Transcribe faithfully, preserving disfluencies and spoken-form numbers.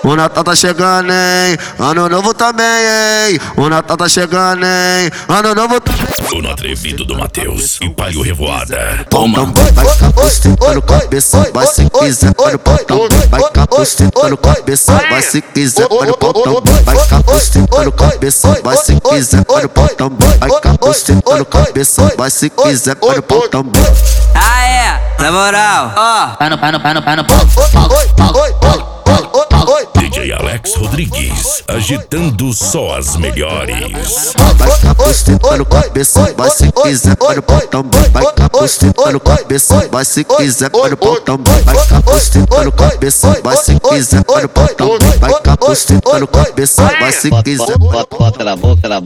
O Natal tá chegando, hein? Ano novo também, hein? O Natal tá chegando, hein? Ano novo também. O atrevido do Matheus e Palio Revoada. Toma, vai capustando cabeça, vai se quiser, olha o potão. Vai capustando cabeça, vai se quiser, olha o potão. Vai capustando cabeça, vai se quiser, olha o potão. Vai capustando cabeça, vai se quiser, olha o potão. Ah é, na moral, ó. Pano, pano, pano, pano, D J Alex Rodrigues, agitando só as melhores. Vai capustando cabeça, vai se quiser, olha o potão. Vai capustando cabeça, vai se quiser, olha o potão. Vai capustando cabeça, vai se quiser, olha o potão. Vai capustando cabeça, vai se quiser. bota na boca, na